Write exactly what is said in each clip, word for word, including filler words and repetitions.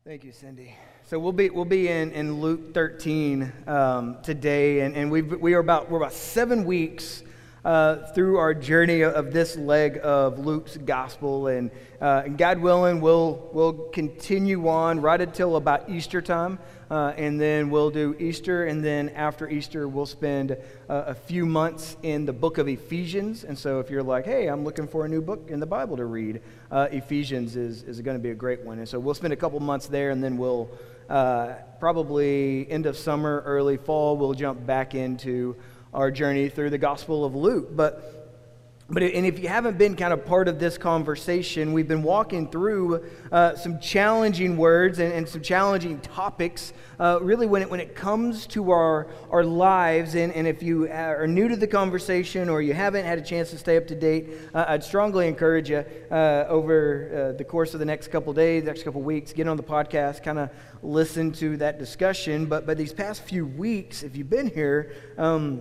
Thank you, Cindy. So we'll be we'll be in, in Luke thirteen um, today, and, and we we are about we're about seven weeks uh, through our journey of this leg of Luke's gospel, and, uh, and God willing, we'll we'll continue on right until about Easter time, uh, and then we'll do Easter, and then after Easter, we'll spend uh, a few months in the book of Ephesians. And so, if you're like, hey, I'm looking for a new book in the Bible to read, uh, Ephesians is is going to be a great one. And so, we'll spend a couple months there, and then we'll uh, probably end of summer, early fall, we'll jump back into our journey through the Gospel of Luke. But But and if you haven't been kind of part of this conversation, we've been walking through uh, some challenging words and, and some challenging topics, uh, really when it when it comes to our our lives. And, and if you are new to the conversation or you haven't had a chance to stay up to date, uh, I'd strongly encourage you uh, over uh, the course of the next couple days, next couple weeks, get on the podcast, kind of listen to that discussion. But but these past few weeks, if you've been here, um,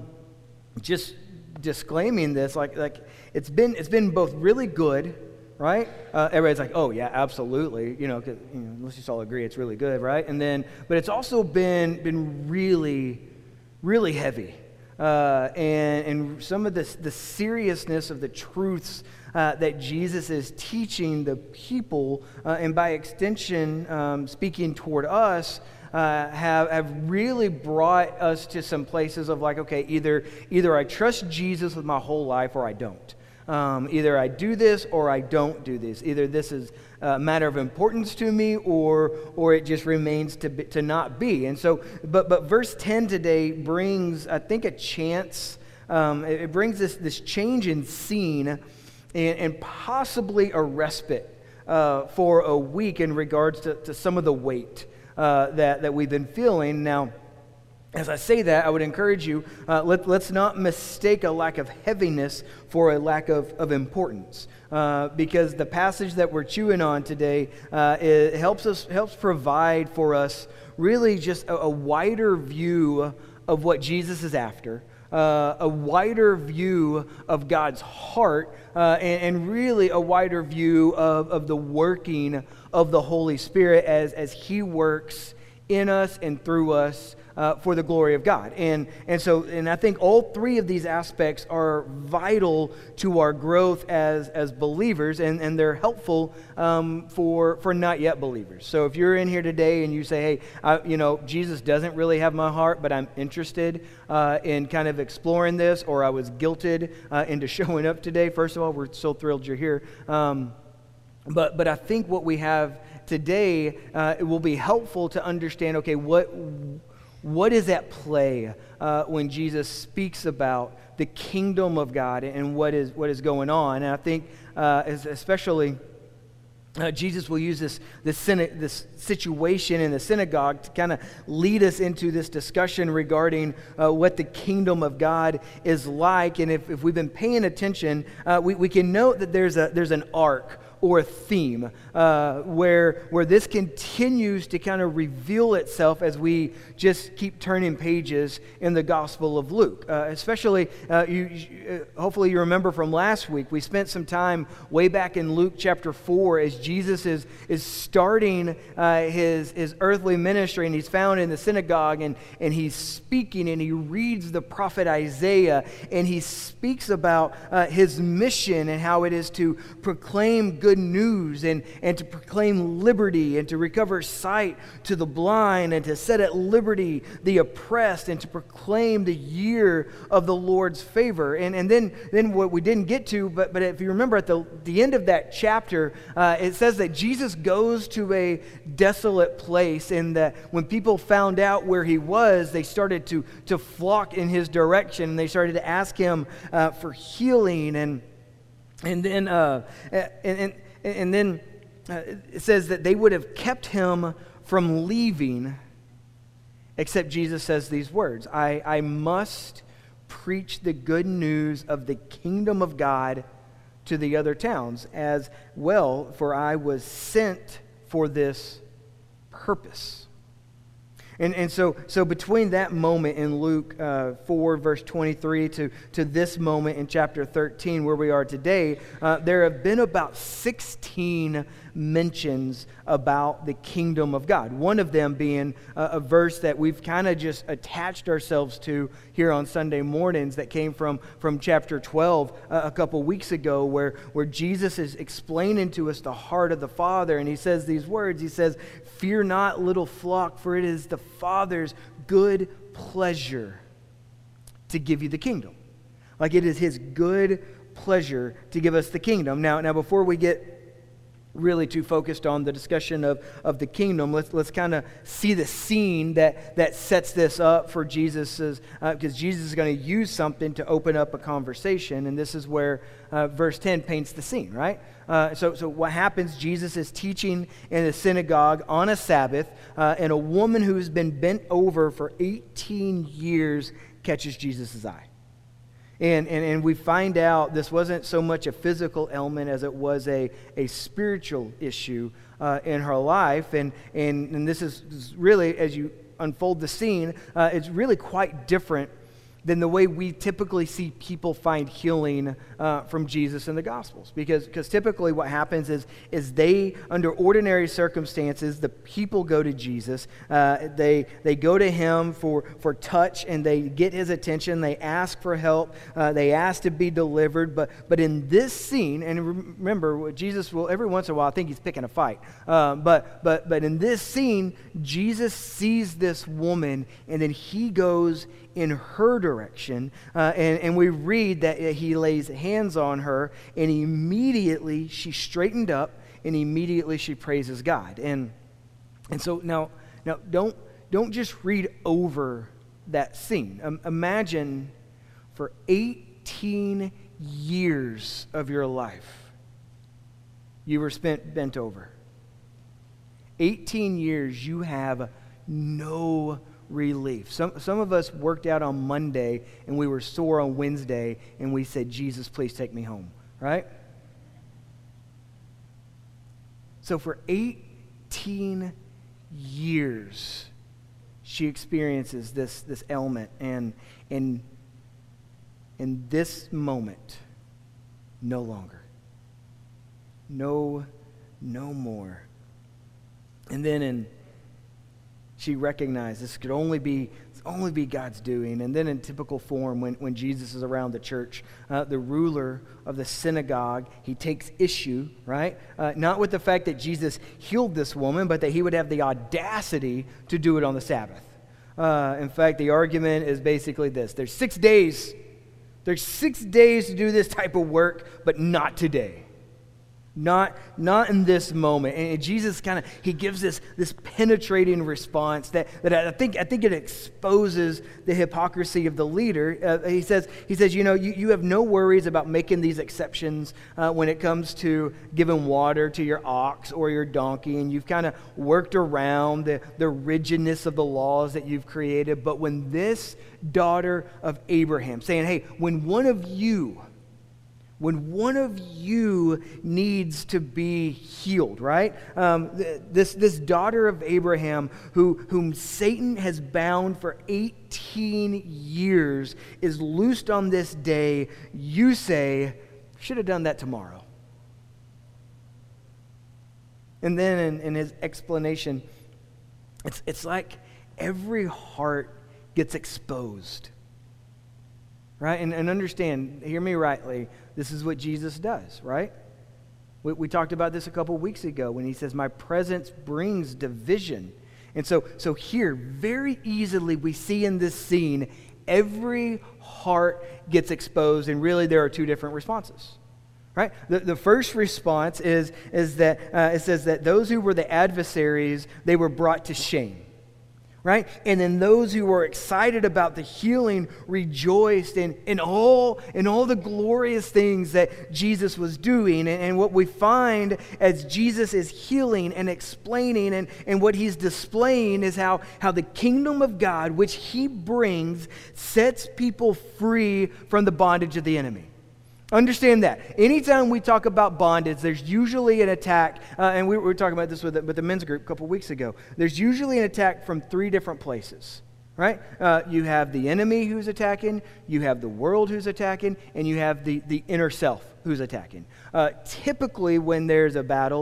just disclaiming this, like like it's been it's been both really good, right? Uh, everybody's like, oh yeah, absolutely, you know, 'cause, you know, let's just all agree it's really good, right? And then, but it's also been been really, really heavy, uh, and and some of this the seriousness of the truths uh, that Jesus is teaching the people, uh, and by extension, um, speaking toward us. Uh, have have really brought us to some places of like, okay, either either I trust Jesus with my whole life or I don't. Um, either I do this or I don't do this. Either this is a matter of importance to me or or it just remains to be, to not be. And so, but but verse ten today brings, I think, a chance. Um, it, it brings this this change in scene and, and possibly a respite uh, for a week in regards to, to some of the weight Uh, that, that we've been feeling. Now, as I say that, I would encourage you, uh, let, let's not mistake a lack of heaviness for a lack of, of importance. Uh, because the passage that we're chewing on today, uh, it helps us helps provide for us really just a, a wider view of what Jesus is after. Uh, a wider view of God's heart, uh, and, and really a wider view of, of the working of the Holy Spirit as, as He works in us and through us uh, for the glory of God. And and so, and I think all three of these aspects are vital to our growth as as believers, and, and they're helpful um, for for not yet believers. So if you're in here today and you say, hey, I, you know, Jesus doesn't really have my heart, but I'm interested uh, in kind of exploring this, or I was guilted uh, into showing up today. First of all, we're so thrilled you're here. Um, But but I think what we have today, uh, it will be helpful to understand, okay, what what is at play uh, when Jesus speaks about the kingdom of God and what is what is going on. And I think uh, especially uh, Jesus will use this this, syna- this situation in the synagogue to kind of lead us into this discussion regarding uh, what the kingdom of God is like. And if, if we've been paying attention, uh, we, we can note that there's a there's an arc or a theme uh, where where this continues to kind of reveal itself as we just keep turning pages in the Gospel of Luke. Uh, especially, uh, you, you, hopefully you remember from last week, we spent some time way back in Luke chapter four as Jesus is is starting uh, his his earthly ministry, and he's found in the synagogue, and and he's speaking, and he reads the prophet Isaiah, and he speaks about uh, his mission and how it is to proclaim good news and, and to proclaim liberty and to recover sight to the blind and to set at liberty the oppressed and to proclaim the year of the Lord's favor. And and then then what we didn't get to, but but if you remember at the, the end of that chapter, uh, it says that Jesus goes to a desolate place, and that when people found out where he was, they started to, to flock in his direction, and they started to ask him uh, for healing. And and then uh, and, and And then uh, it says that they would have kept him from leaving, except Jesus says these words, I, I must preach the good news of the kingdom of God to the other towns as well, for I was sent for this purpose. And and so so between that moment in Luke uh, four, verse twenty-three, to, to this moment in chapter thirteen where we are today, uh, there have been about sixteen mentions about the kingdom of God. One of them being a, a verse that we've kind of just attached ourselves to here on Sunday mornings that came from, from chapter twelve uh, a couple weeks ago, where, where Jesus is explaining to us the heart of the Father, and he says these words. He says, "Fear not, little flock, for it is the Father's good pleasure to give you the kingdom." Like, it is his good pleasure to give us the kingdom. Now, now before we get really too focused on the discussion of, of the kingdom, let's let's kind of see the scene that, that sets this up for Jesus', because uh, Jesus is going to use something to open up a conversation, and this is where uh, verse ten paints the scene, right? Uh, so, so what happens, Jesus is teaching in a synagogue on a Sabbath, uh, and a woman who's been bent over for eighteen years catches Jesus' eye. And, and and we find out this wasn't so much a physical ailment as it was a, a spiritual issue uh, in her life. And, and, and this is, is really, as you unfold the scene, uh, it's really quite different than the way we typically see people find healing uh, from Jesus in the Gospels. Because because typically what happens is, is they, under ordinary circumstances, the people go to Jesus. Uh, they they go to him for, for touch, and they get his attention. They ask for help. Uh, they ask to be delivered. But but in this scene, and remember, Jesus will, every once in a while, I think he's picking a fight. Uh, but, but, but in this scene, Jesus sees this woman, and then he goes in her direction, uh, and, and we read that he lays hands on her, and immediately she straightened up, and immediately she praises God. And and so now, now don't don't just read over that scene. Um, imagine for eighteen years of your life, you were spent bent over. eighteen years, you have no relief. Some some of us worked out on Monday and we were sore on Wednesday, and we said, "Jesus, please take me home," right? So for eighteen years, she experiences this this ailment, and and in this moment, no longer. No, no more. And then in she recognized this could only be only be God's doing. And then in typical form, when, when Jesus is around the church, uh, the ruler of the synagogue, he takes issue, right? Uh, not with the fact that Jesus healed this woman, but that he would have the audacity to do it on the Sabbath. Uh, in fact, the argument is basically this. There's six days. There's six days to do this type of work, but not today. Not, not in this moment. And Jesus kind of, he gives this, this penetrating response that, that I think I think it exposes the hypocrisy of the leader. Uh, he says, he says, you know, you, you have no worries about making these exceptions uh, when it comes to giving water to your ox or your donkey, and you've kind of worked around the, the rigidness of the laws that you've created. But when this daughter of Abraham, saying, hey, when one of you When one of you needs to be healed, right? Um, this this daughter of Abraham, who whom Satan has bound for eighteen years, is loosed on this day. You say, should have done that tomorrow. And then in, in his explanation, it's it's like every heart gets exposed. Right? And, and understand, hear me rightly, this is what Jesus does, right? We, we talked about this a couple weeks ago when he says, my presence brings division. And so, so here, very easily, we see in this scene, every heart gets exposed, and really there are two different responses. Right? The, the first response is, is that uh, it says that those who were the adversaries, they were brought to shame. Right? And then those who were excited about the healing rejoiced in, in, all, in all the glorious things that Jesus was doing. And, and what we find as Jesus is healing and explaining and, and what he's displaying is how, how the kingdom of God, which he brings, sets people free from the bondage of the enemy. Understand that. Anytime we talk about bondage, there's usually an attack, uh, and we, we were talking about this with the, with the men's group a couple weeks ago. There's usually an attack from three different places, right? Uh, you have the enemy who's attacking, you have the world who's attacking, and you have the, the inner self who's attacking. Uh, typically, when there's a battle,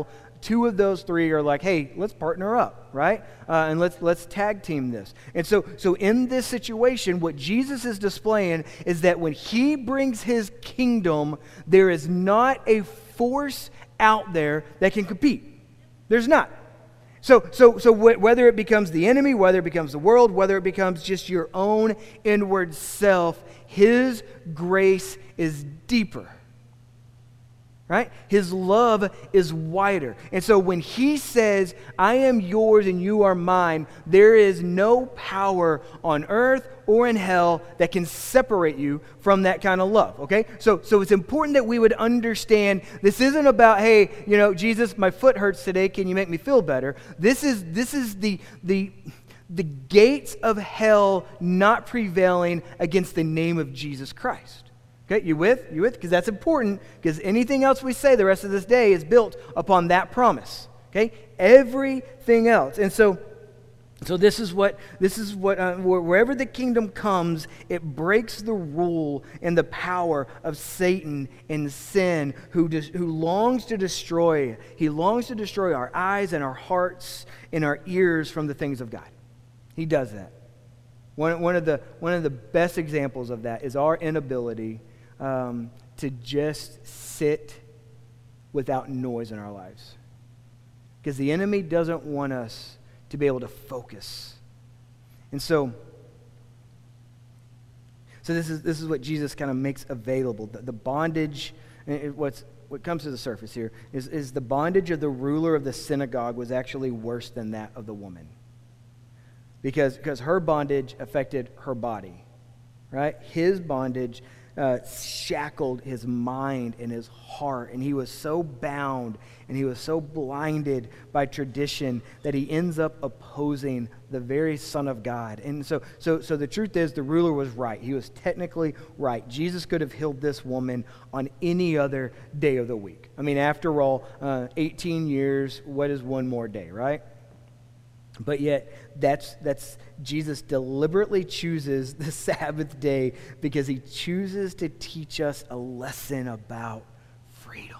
two of those three are like, hey, let's partner up, right? Uh, and let's let's tag team this. And so, so in this situation, what Jesus is displaying is that when he brings his kingdom, there is not a force out there that can compete. There's not. So, so, so wh- whether it becomes the enemy, whether it becomes the world, whether it becomes just your own inward self, his grace is deeper, right? His love is wider. And so when he says, I am yours and you are mine, there is no power on earth or in hell that can separate you from that kind of love, okay? So, so it's important that we would understand this isn't about, hey, you know, Jesus, my foot hurts today, can you make me feel better? This is, this is the, the, the gates of hell not prevailing against the name of Jesus Christ. Okay, you with? You with? Because that's important, because anything else we say the rest of this day is built upon that promise. Okay? Everything else. And so so this is what this is what uh, wherever the kingdom comes, it breaks the rule and the power of Satan and sin, who dis, who longs to destroy. He longs to destroy our eyes and our hearts and our ears from the things of God. He does that. One one of the one of the best examples of that is our inability Um, to just sit without noise in our lives. Because the enemy doesn't want us to be able to focus. And so, so this is this is what Jesus kind of makes available. The, the bondage, it, what's what comes to the surface here, is, is the bondage of the ruler of the synagogue was actually worse than that of the woman. Because, because her bondage affected her body, right? His bondage Uh, shackled his mind and his heart, and he was so bound and he was so blinded by tradition that he ends up opposing the very Son of God. And so, so, so the truth is, the ruler was right. He was technically right. Jesus could have healed this woman on any other day of the week. I mean, after all, uh, eighteen years, what is one more day, right? But yet, that's that's Jesus deliberately chooses the Sabbath day because he chooses to teach us a lesson about freedom.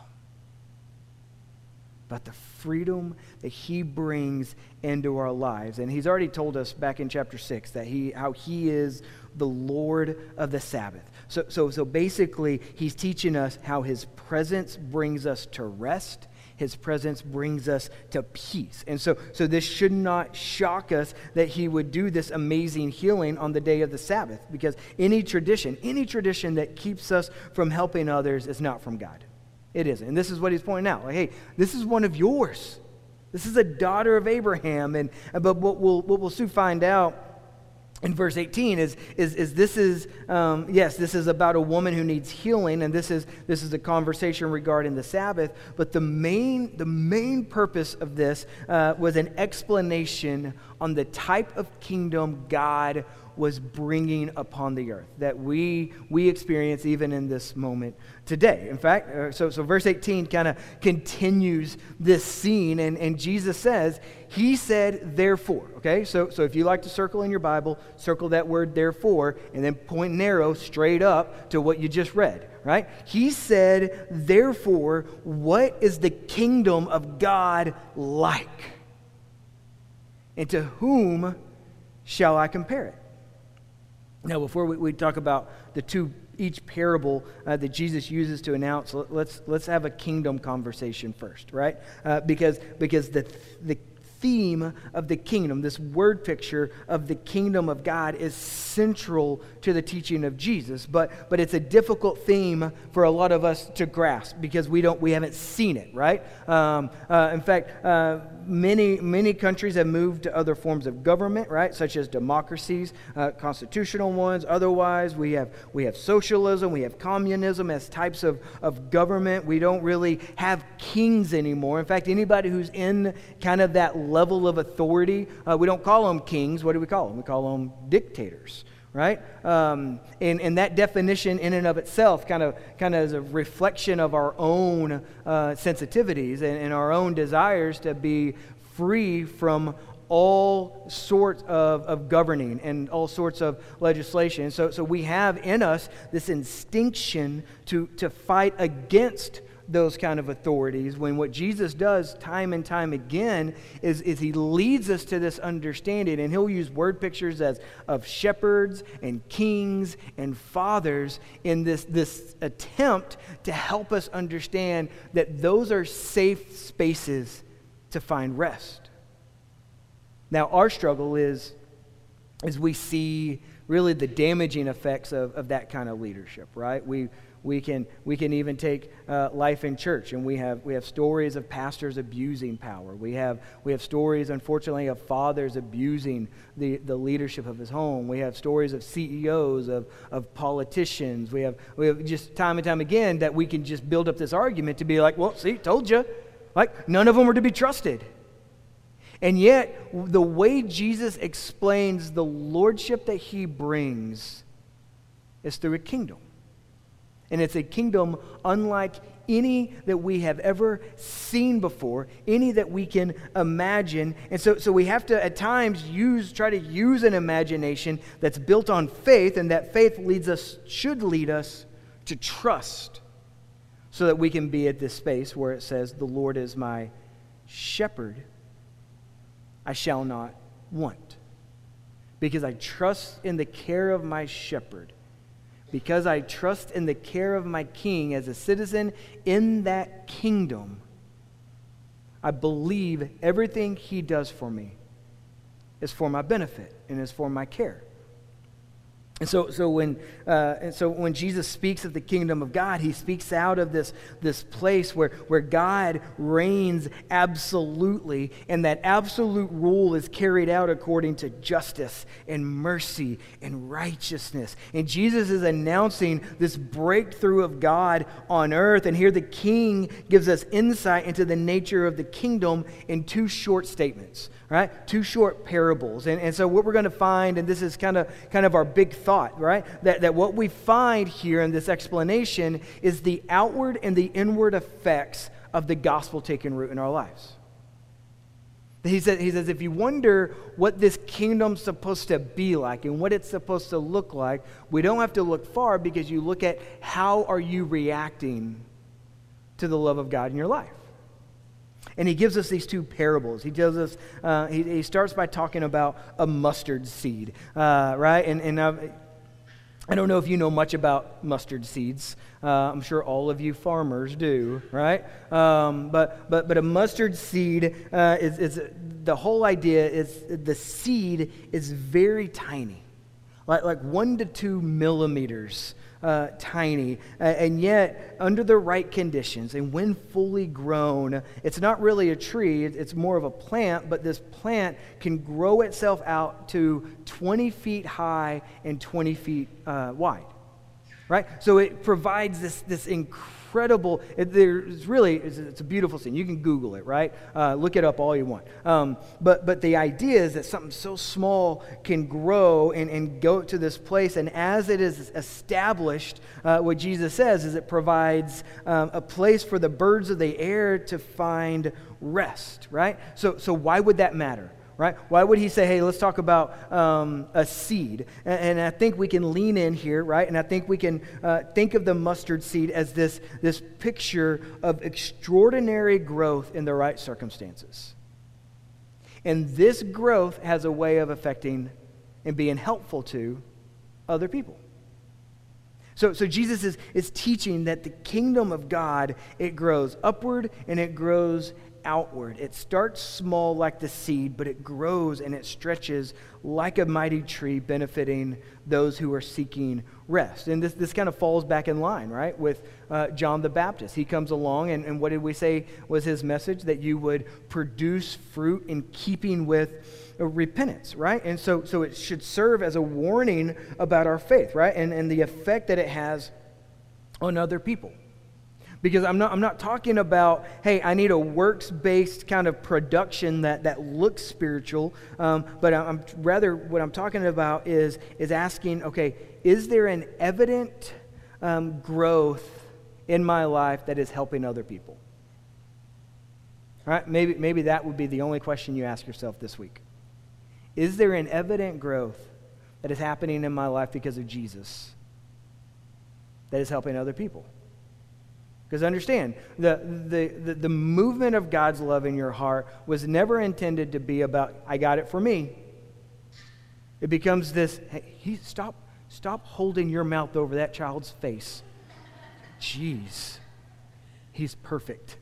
About the freedom that he brings into our lives. And he's already told us back in chapter six that he how he is the Lord of the Sabbath. So so so basically, he's teaching us how his presence brings us to rest. His presence brings us to peace. And so, so this should not shock us that he would do this amazing healing on the day of the Sabbath, because any tradition, any tradition that keeps us from helping others is not from God. It isn't. And this is what he's pointing out. Like, hey, this is one of yours. This is a daughter of Abraham. And but what we'll, what we'll soon find out in verse eighteen is, is, is this is, um, yes, this is about a woman who needs healing, and this is this is a conversation regarding the Sabbath, but the main, the main purpose of this uh, was an explanation on the type of kingdom God was bringing upon the earth that we we experience even in this moment today. In fact, uh, so, so verse eighteen kind of continues this scene, and, and Jesus says, he said, therefore, okay? So, so if you like to circle in your Bible, circle that word therefore, and then point and arrow straight up to what you just read, right? He said, therefore, what is the kingdom of God like? And to whom shall I compare it? Now, before we, we talk about the two, each parable uh, that Jesus uses to announce, let's let's have a kingdom conversation first, right? Uh, because because the the theme of the kingdom, this word picture of the kingdom of God, is central to the teaching of Jesus. But but it's a difficult theme for a lot of us to grasp because we don't we haven't seen it, right? Um, uh, in fact, uh, many many countries have moved to other forms of government, right? Such as democracies, uh, constitutional ones. Otherwise, we have we have socialism, we have communism as types of of government. We don't really have kings anymore. In fact, anybody who's in kind of that level of authority, uh, we don't call them kings. What do we call them? We call them dictators, right? Um, and, and that definition in and of itself kind of kind of is a reflection of our own uh, sensitivities and, and our own desires to be free from all sorts of, of governing and all sorts of legislation. So, so we have in us this instinction to, to fight against those kind of authorities, when what Jesus does time and time again is, is he leads us to this understanding, and he'll use word pictures as of shepherds and kings and fathers in this, this attempt to help us understand that those are safe spaces to find rest. Now, our struggle is, is we see really the damaging effects of, of that kind of leadership, right? We We can we can even take uh, life in church, and we have we have stories of pastors abusing power. We have we have stories, unfortunately, of fathers abusing the, the leadership of his home. We have stories of C E Os, of of politicians. We have we have just time and time again that we can just build up this argument to be like, well, see, told you, like none of them are to be trusted. And yet, the way Jesus explains the lordship that he brings is through a kingdom. And it's a kingdom unlike any that we have ever seen before, any that we can imagine. And so, so we have to, at times, use try to use an imagination that's built on faith, and that faith leads us, should lead us to trust, so that we can be at this space where it says, "The Lord is my shepherd, I shall not want." Because I trust in the care of my shepherd. Because I trust in the care of my king as a citizen in that kingdom, I believe everything he does for me is for my benefit and is for my care. And so, so when uh, and so when Jesus speaks of the kingdom of God, he speaks out of this, this place where, where God reigns absolutely, and that absolute rule is carried out according to justice and mercy and righteousness. And Jesus is announcing this breakthrough of God on earth, and here the King gives us insight into the nature of the kingdom in two short statements. Right? Two short parables. And, and so what we're going to find, and this is kind of kind of our big thought, right? That, that what we find here in this explanation is the outward and the inward effects of the gospel taking root in our lives. He says, he says, if you wonder what this kingdom's supposed to be like and what it's supposed to look like, we don't have to look far, because you look at how are you reacting to the love of God in your life. And he gives us these two parables. He tells us, uh, he, he starts by talking about a mustard seed, uh, right? And, and uh, I don't know if you know much about mustard seeds. Uh, I'm sure all of you farmers do, right? Um, but but but a mustard seed uh, is, is the whole idea is the seed is very tiny, like like one to two millimeters. Uh, tiny, uh, and yet under the right conditions and when fully grown, it's not really a tree, it's more of a plant, but this plant can grow itself out to twenty feet high and twenty feet uh, wide, right? So it provides this, this incredible, it, there's really, it's, it's a beautiful scene. You can Google it, right? Uh, look it up all you want. Um, but, but the idea is that something so small can grow and, and go to this place, and as it is established, uh, what Jesus says is it provides um, a place for the birds of the air to find rest, right? So, so why would that matter? Right? Why would he say, hey, let's talk about um, a seed? And, and I think we can lean in here, right? And I think we can uh, think of the mustard seed as this, this picture of extraordinary growth in the right circumstances. And this growth has a way of affecting and being helpful to other people. So, so Jesus is, is teaching that the kingdom of God, it grows upward and it grows outward. It starts small like the seed, but it grows and it stretches like a mighty tree, benefiting those who are seeking rest. And this, this kind of falls back in line, right, with uh, John the Baptist. He comes along, and, and what did we say was his message? That you would produce fruit in keeping with uh, repentance, right? And so, so it should serve as a warning about our faith, right, and, and the effect that it has on other people. Because I'm not, I'm not talking about, hey, I need a works-based kind of production that, that looks spiritual, um, but I'm rather what I'm talking about is, is asking, okay, is there an evident um, growth in my life that is helping other people? All right, maybe, maybe that would be the only question you ask yourself this week. Is there an evident growth that is happening in my life because of Jesus that is helping other people? Because understand, the, the, the, the movement of God's love in your heart was never intended to be about, I got it for me. It becomes this, hey, he, stop, stop holding your mouth over that child's face. Jeez, he's perfect.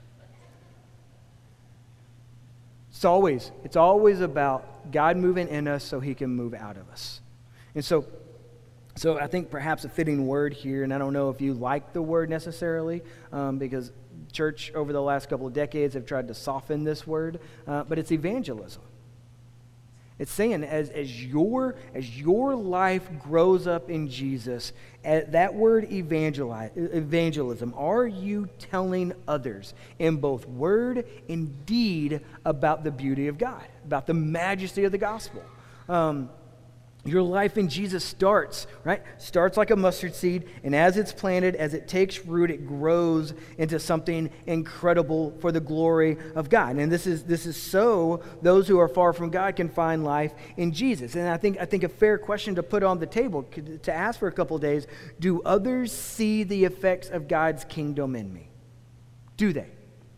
It's always, it's always about God moving in us so he can move out of us. And so, So I think perhaps a fitting word here, and I don't know if you like the word necessarily, um, because church over the last couple of decades have tried to soften this word, uh, but it's evangelism. It's saying as, as, your, as your life grows up in Jesus, at that word evangelize, evangelism, are you telling others in both word and deed about the beauty of God, about the majesty of the gospel? Um Your life in Jesus starts, right? Starts like a mustard seed, and as it's planted, as it takes root, it grows into something incredible for the glory of God. And this is this is so those who are far from God can find life in Jesus. And I think I think a fair question to put on the table, to ask for a couple of days, do others see the effects of God's kingdom in me? Do they?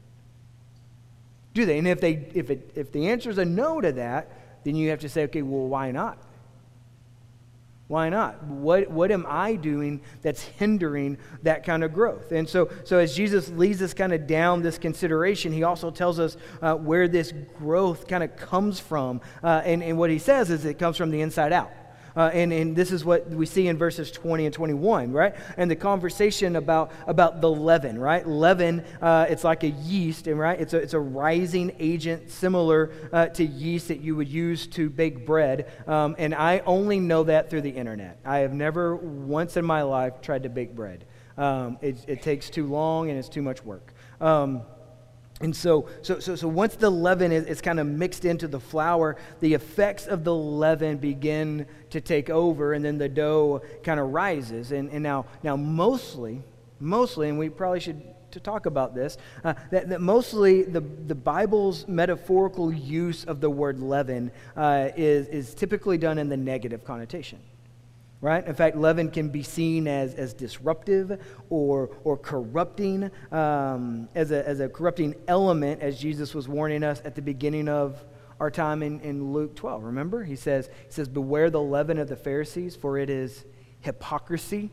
Do they? And if they if it if the answer is a no to that, then you have to say, okay, well, why not? Why not? What what am I doing that's hindering that kind of growth? And so, so as Jesus leads us kind of down this consideration, he also tells us uh, where this growth kind of comes from. Uh, and, and what he says is it comes from the inside out. Uh, and, and this is what we see in verses twenty and twenty-one, right? And the conversation about, about the leaven, right? Leaven, uh, it's like a yeast, and right? It's a, it's a rising agent similar uh, to yeast that you would use to bake bread. Um, and I only know that through the internet. I have never once in my life tried to bake bread. Um, it, it takes too long and it's too much work. Um, And so, so, so, so once the leaven is, is kind of mixed into the flour, the effects of the leaven begin to take over, and then the dough kind of rises. And, and now, now mostly, mostly, and we probably should to talk about this, uh, that, that mostly the, the Bible's metaphorical use of the word leaven uh, is, is typically done in the negative connotation. Right? In fact, leaven can be seen as, as disruptive or or corrupting, um, as a as a corrupting element, as Jesus was warning us at the beginning of our time in, in Luke twelve. Remember? He says, he says, beware the leaven of the Pharisees, for it is hypocrisy.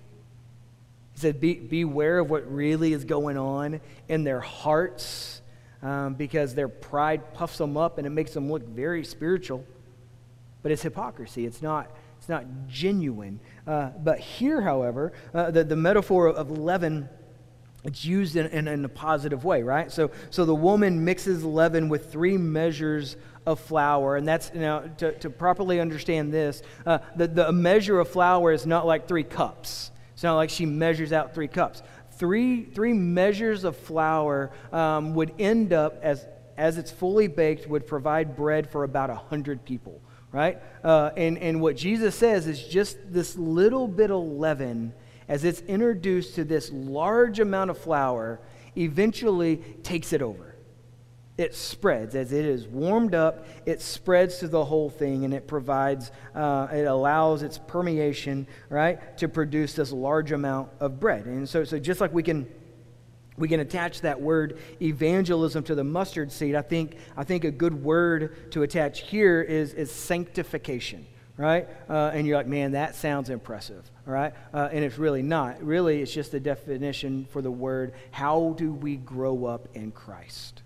He said, be, beware of what really is going on in their hearts, um, because their pride puffs them up and it makes them look very spiritual. But it's hypocrisy. It's not It's not genuine. Uh, but here, however, uh, the, the metaphor of leaven, it's used in, in, in a positive way, right? So so the woman mixes leaven with three measures of flour. And that's, you know, to, to properly understand this, uh, the, the measure of flour is not like three cups. It's not like she measures out three cups. Three, three measures of flour um, would end up, as, as it's fully baked, would provide bread for about one hundred people. Right? Uh, and, and what Jesus says is just this little bit of leaven, as it's introduced to this large amount of flour, eventually takes it over. It spreads. As it is warmed up, it spreads to the whole thing, and it provides, uh, it allows its permeation, right, to produce this large amount of bread. And so, so just like we can We can attach that word evangelism to the mustard seed. I think I think a good word to attach here is, is sanctification, right? Uh, and you're like, man, that sounds impressive, right? Uh, and it's really not. Really, it's just the definition for the word, how do we grow up in Christ,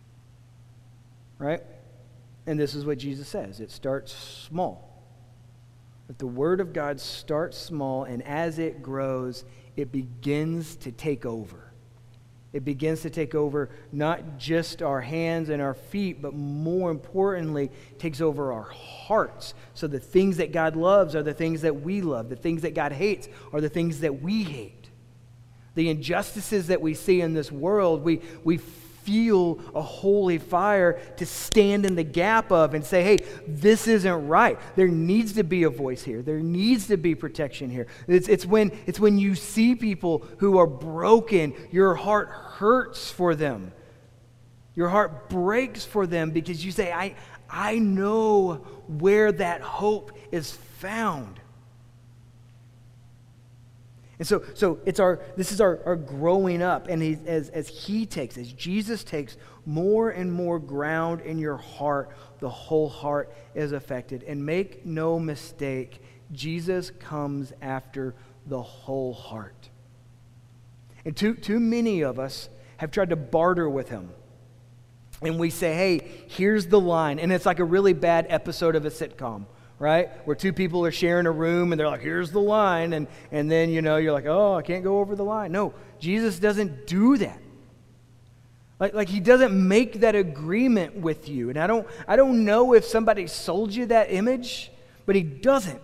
right? And this is what Jesus says. It starts small. But the word of God starts small, and as it grows, it begins to take over. It begins to take over not just our hands and our feet, but more importantly, takes over our hearts. So the things that God loves are the things that we love. The things that God hates are the things that we hate. The injustices that we see in this world, we, we feel a holy fire to stand in the gap of and say, hey, this isn't right. There needs to be a voice here. There needs to be protection here. It's, it's, when, it's when you see people who are broken, your heart hurts for them. Your heart breaks for them because you say, I, I know where that hope is found. And so, so it's our this is our, our growing up, and he, as, as he takes, as Jesus takes more and more ground in your heart, the whole heart is affected. And make no mistake, Jesus comes after the whole heart. And too, too many of us have tried to barter with him. And we say, hey, here's the line. And it's like a really bad episode of a sitcom, right? Where two people are sharing a room and they're like, here's the line. And, and then, you know, you're like, oh, I can't go over the line. No, Jesus doesn't do that. Like, like he doesn't make that agreement with you. And I don't, I don't know if somebody sold you that image, but he doesn't.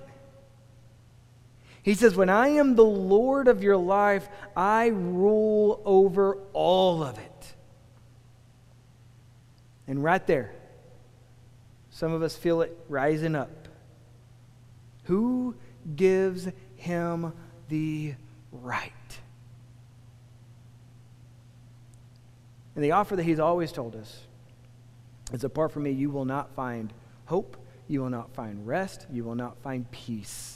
He says, when I am the Lord of your life, I rule over all of it. And right there, some of us feel it rising up. Who gives him the right? And the offer that he's always told us is, apart from me, you will not find hope, you will not find rest, you will not find peace.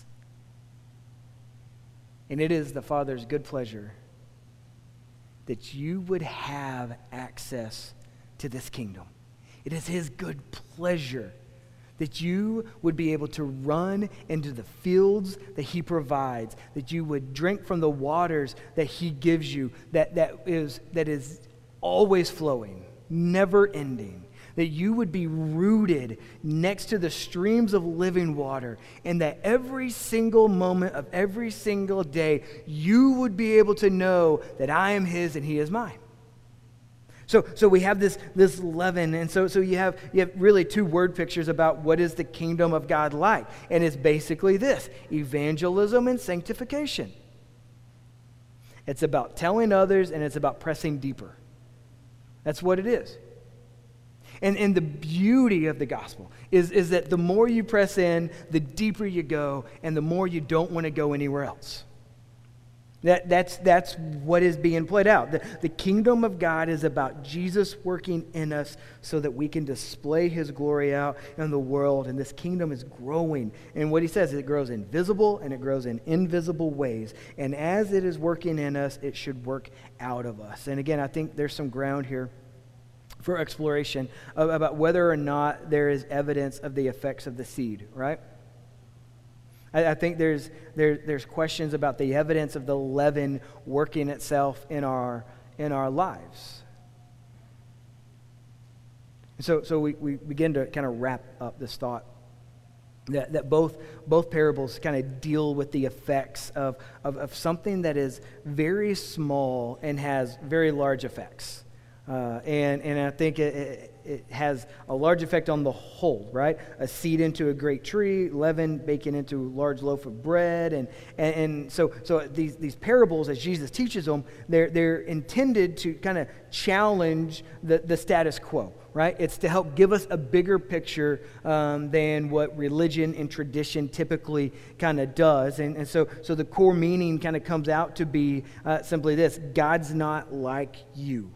And it is the Father's good pleasure that you would have access to this kingdom. It is his good pleasure that you would be able to run into the fields that he provides, that you would drink from the waters that he gives you, that, that is that is always flowing, never ending, that you would be rooted next to the streams of living water, and that every single moment of every single day, you would be able to know that I am his and he is mine. So, so we have this, this leaven, and so, so you have you have really two word pictures about what is the kingdom of God like, and it's basically this: evangelism and sanctification. It's about telling others, and it's about pressing deeper. That's what it is. And, and the beauty of the gospel is, is that the more you press in, the deeper you go, and the more you don't want to go anywhere else. That, that's, that's what is being played out. The, the kingdom of God is about Jesus working in us so that we can display his glory out in the world. And this kingdom is growing. And what he says is it grows in visible and it grows in invisible ways. And as it is working in us, it should work out of us. And again, I think there's some ground here for exploration about whether or not there is evidence of the effects of the seed, right? I think there's there, there's questions about the evidence of the leaven working itself in our in our lives. So so we, we begin to kind of wrap up this thought that, that both both parables kind of deal with the effects of, of, of something that is very small and has very large effects. Uh, and, and I think it, it, it has a large effect on the whole, right? A seed into a great tree, leaven baking into a large loaf of bread. And, and, and so, so these, these parables, as Jesus teaches them, they're, they're intended to kind of challenge the, the status quo, right? It's to help give us a bigger picture um, than what religion and tradition typically kind of does. And, and so, so the core meaning kind of comes out to be uh, simply this: God's not like you.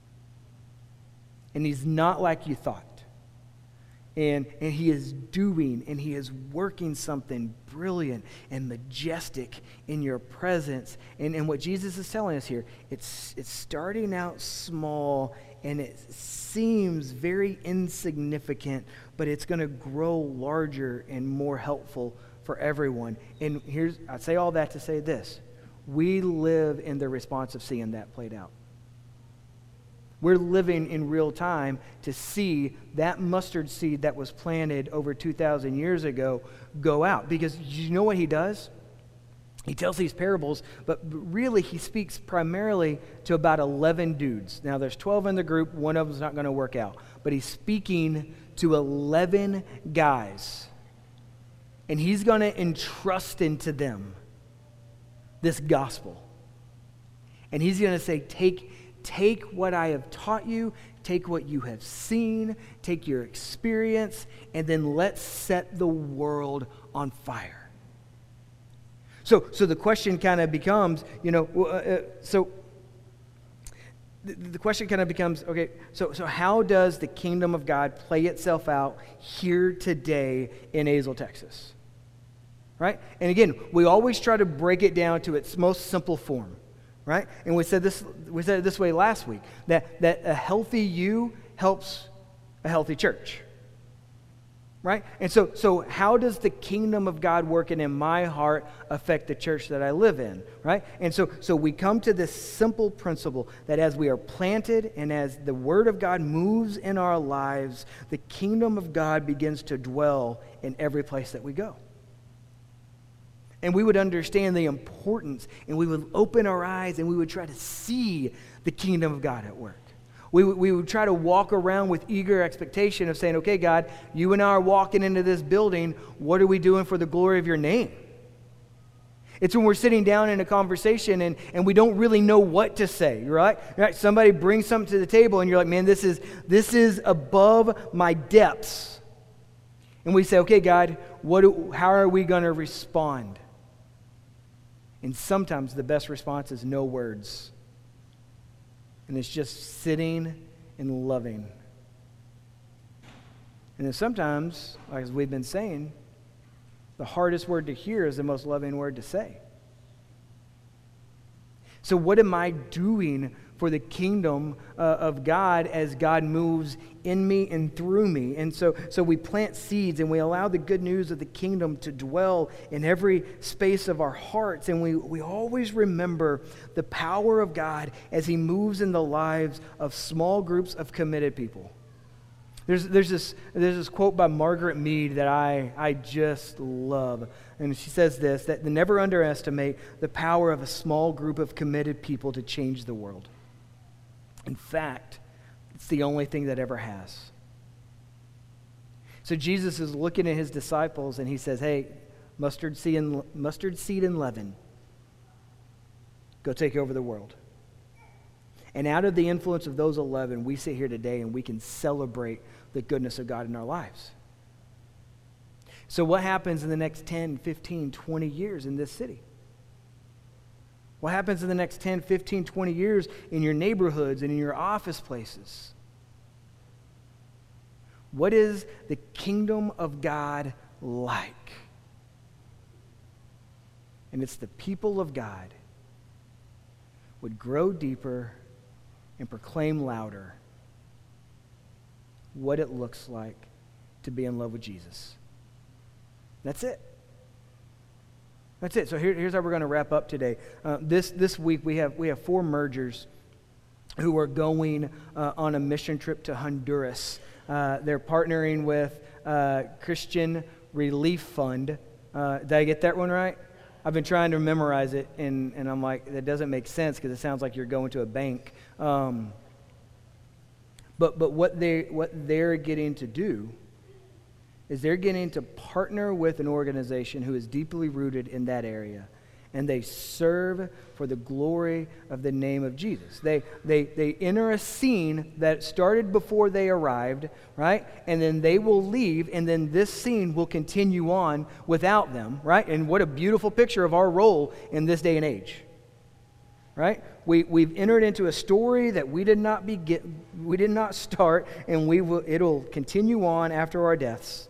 And he's not like you thought. And, and he is doing and he is working something brilliant and majestic in your presence. And, and what Jesus is telling us here, it's, it's starting out small and it seems very insignificant, but it's going to grow larger and more helpful for everyone. And here's, I say all that to say this: we live in the response of seeing that played out. We're living in real time to see that mustard seed that was planted over two thousand years ago go out. Because you know what he does? He tells these parables, but really he speaks primarily to about eleven dudes. Now there's twelve in the group, one of them's not going to work out. But he's speaking to eleven guys. And he's going to entrust into them this gospel. And he's going to say, take Take what I have taught you, take what you have seen, take your experience, and then let's set the world on fire. So, so the question kind of becomes, you know, uh, so the, the question kind of becomes, okay, so, so how does the kingdom of God play itself out here today in Azle, Texas? right? And again, we always try to break it down to its most simple form, right? And we said this we said it this way last week, that, that a healthy you helps a healthy church, right? And so, so how does the kingdom of God working in my heart affect the church that I live in, right? And so, so we come to this simple principle that as we are planted and as the Word of God moves in our lives, the kingdom of God begins to dwell in every place that we go. And we would understand the importance, and we would open our eyes, and we would try to see the kingdom of God at work. We, we would try to walk around with eager expectation of saying, okay, God, you and I are walking into this building. What are we doing for the glory of your name? It's when we're sitting down in a conversation and, and we don't really know what to say, right? right? Somebody brings something to the table and you're like, man, this is this is above my depths. And we say, okay, God, what? Do, how are we going to respond? And sometimes the best response is no words. And it's just sitting and loving. And then sometimes, like as we've been saying, the hardest word to hear is the most loving word to say. So what am I doing for the kingdom uh, of God as God moves in me and through me? And so, so we plant seeds and we allow the good news of the kingdom to dwell in every space of our hearts. And we, we always remember the power of God as he moves in the lives of small groups of committed people. There's, there's, this, there's this quote by Margaret Mead that I, I just love. And she says this, that never underestimate the power of a small group of committed people to change the world. In fact, it's the only thing that ever has. So Jesus is looking at his disciples and he says, hey, mustard seed and, mustard seed and leaven, go take over the world. And out of the influence of those eleven, we sit here today and we can celebrate the goodness of God in our lives. So what happens in the next ten, fifteen, twenty years in this city? What happens in the next ten, fifteen, twenty years in your neighborhoods and in your office places? What is the kingdom of God like? And it's the people of God would grow deeper and proclaim louder what it looks like to be in love with Jesus. That's it. That's it. So here, here's how we're going to wrap up today. Uh, this this week we have we have four mergers who are going uh, on a mission trip to Honduras. Uh, they're partnering with uh, Christian Relief Fund. Uh, did I get that one right? I've been trying to memorize it, and, and I'm like, that doesn't make sense because it sounds like you're going to a bank. Um, but but what they what they're getting to do is they're getting to partner with an organization who is deeply rooted in that area, and they serve for the glory of the name of Jesus. They they they enter a scene that started before they arrived, right? And then they will leave, and then this scene will continue on without them, right? And what a beautiful picture of our role in this day and age, right? We we've entered into a story that we did not begin, we did not start, and we will it'll continue on after our deaths.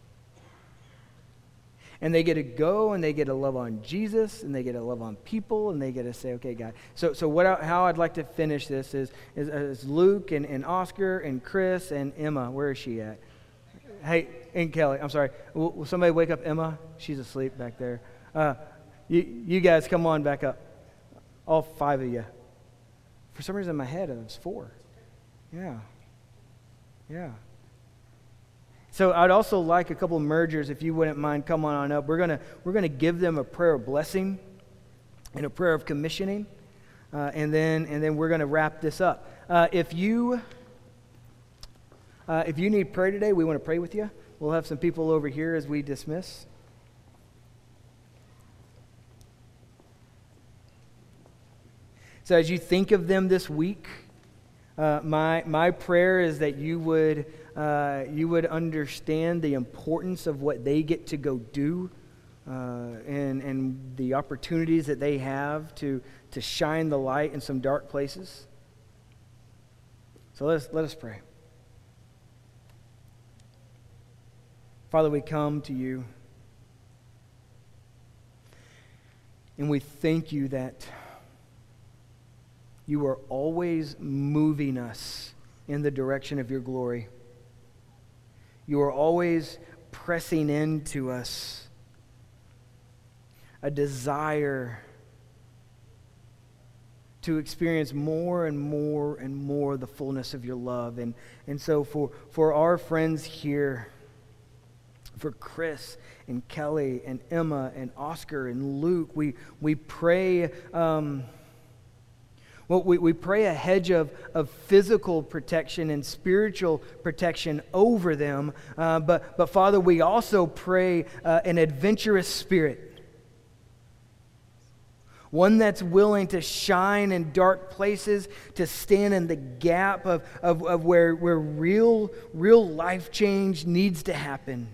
And they get to go and they get to love on Jesus and they get to love on people and they get to say, okay, God. So so what? I, how I'd like to finish this is, is, is Luke and, and Oscar and Chris and Emma. Where is she at? Hey, and Kelly. I'm sorry. Will, will somebody wake up Emma? She's asleep back there. Uh, you, you guys come on back up. All five of you. For some reason in my head it was four. Yeah. Yeah. So I'd also like a couple of mergers, if you wouldn't mind, come on up. We're gonna we're gonna give them a prayer of blessing and a prayer of commissioning, uh, and then and then we're gonna wrap this up. Uh, if you uh, if you need prayer today, we want to pray with you. We'll have some people over here as we dismiss. So as you think of them this week, uh, my my prayer is that you would. Uh, you would understand the importance of what they get to go do uh, and, and the opportunities that they have to, to shine the light in some dark places. So let us, let us pray. Father, we come to you And we thank you that you are always moving us in the direction of your glory. You are always pressing into us a desire to experience more and more and more the fullness of your love. And, and so for, for our friends here, for Chris and Kelly and Emma and Oscar and Luke, we, we pray... Um, Well, we, we pray a hedge of, of physical protection and spiritual protection over them. Uh, but, but Father, we also pray uh, an adventurous spirit. One that's willing to shine in dark places, to stand in the gap of, of, of where, where real, real life change needs to happen.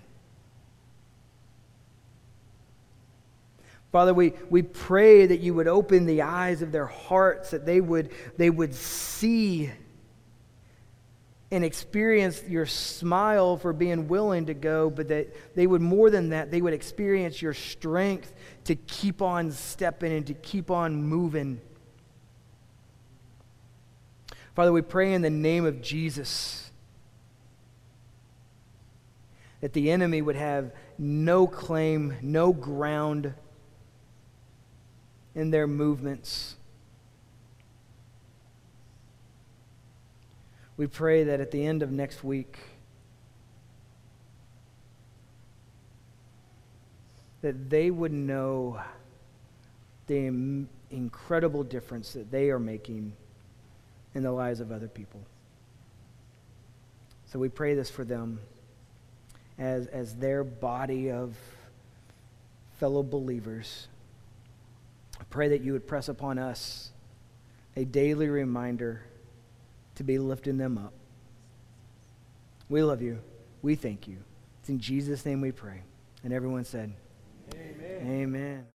Father, we, we pray that you would open the eyes of their hearts, that they would, they would see and experience your smile for being willing to go, but that they would, more than that, they would experience your strength to keep on stepping and to keep on moving. Father, we pray in the name of Jesus that the enemy would have no claim, no ground in their movements. We pray that at the end of next week, that they would know the im- incredible difference that they are making in the lives of other people. So we pray this for them as, as their body of fellow believers. I pray that you would press upon us a daily reminder to be lifting them up. We love you. We thank you. It's in Jesus' name we pray. And everyone said, Amen. Amen.